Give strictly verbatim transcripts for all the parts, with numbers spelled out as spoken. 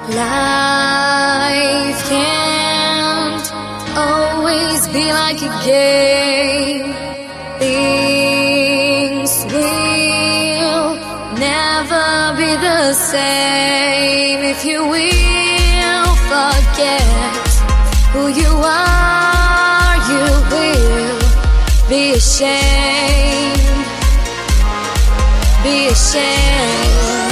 Life can't always be like a game. Things will never be the same. If you will forget who you are, you will be ashamed. Be ashamed.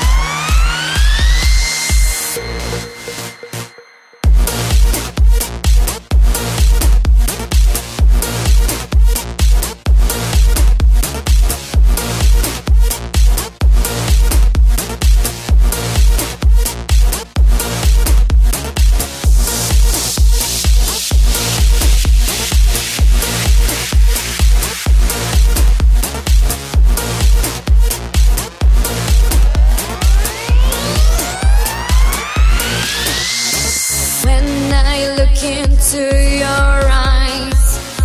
Into your eyes,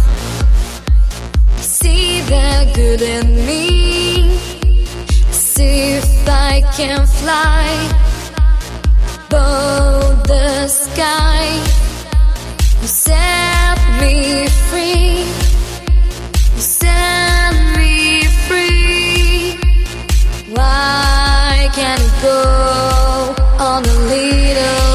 see the good in me. See if I can fly above the sky. You set me free. You set me free. Why can't it go on a little